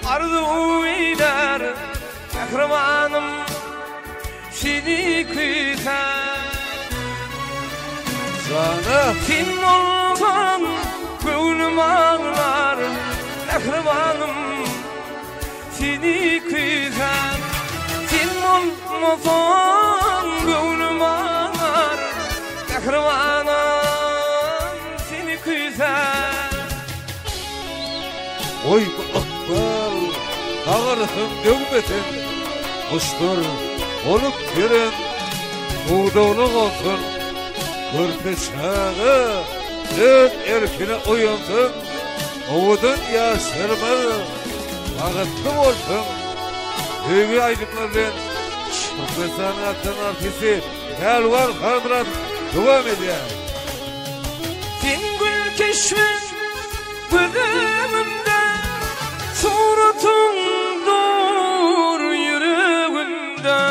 arzu eyler kahramanım seni küser. Sana Sen olsan gönlüm ağlar kahramanım seni küser. Sen olmasan gönlüm ağlar kahramanım seni küser. oy akbal ağırhım dövmeten kuşlar olup giren buğdoluk olsun körpe çağı dön erkine uyansın ovudun yaşarma ağıtlı olsun Hüvi aydınlardan Şırkı sanatın artisi Elvar Kadrat devam ediyor. Sen gül keşfin gözümde suratın dur yüreğimde.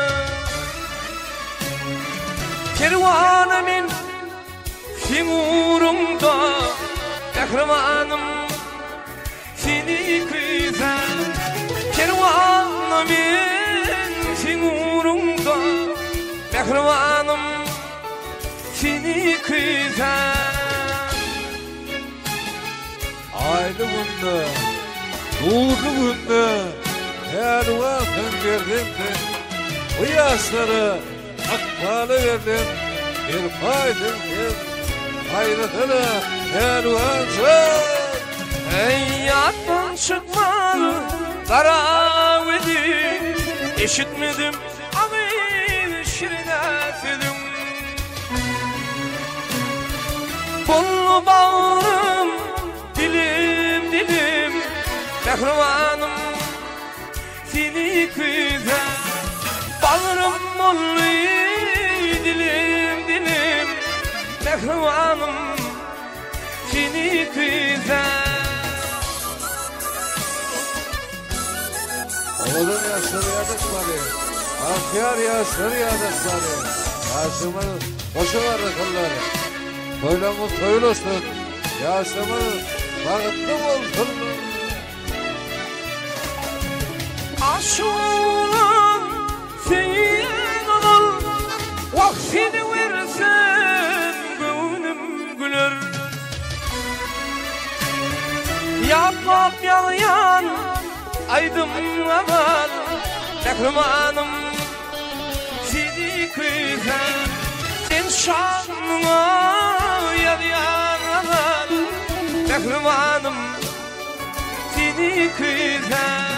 Kervanımın sen uğrumda kahramanım seni küser. Kervanımın sen uğrumda kahramanım seni küser. Aylı bunda Doğdu bunda Her vakın verdim de Bu yaşları akbalı verdim Bir paydım bir Hayratını her vakın Hayattan çıkmalı Karavedi eşitmedim Amin şirinetim Bollu bağrım Dilim dilim Kahramanım Seni küser Bağrım bollu Dilim dilim Kahramanım Seni küser. Oğlum yaşları yadıkmadı Akyar yaşları yadıkmadı Yaşımın koşular akılları Böyle mutlu olsun Yaşımın bağıtlı olsun Aşığın senin ol Vaktini versen gönlüm güler. Yapmam yalayan aydım aman kahramanım seni küser. Sen şanına yalayan aman kahramanım seni küser.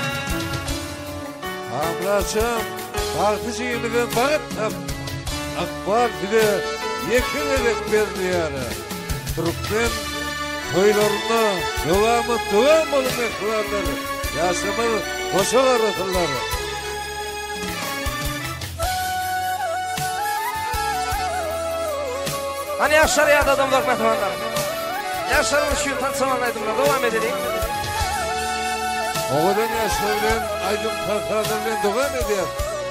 Amraçım Partıcı yeniden bağıttım Akbar bile yekin edip verdi yani Türkmen Koylarına devam olun ekranları Yaşamın koşa aratırları Hani yaşlar ya adamlar kahramanlar. Yaşlarını şu tanısamanlaydım devam edelim. Oğlan yaşlarından aydın kalkarlarından devam ediyor.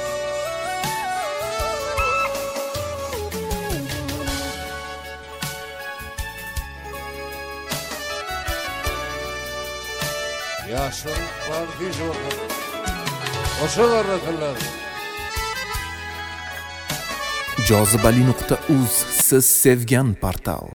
Yaşlar var hiç orada. Koşa aratırlar. Jozibali.uz siz sevgan portal.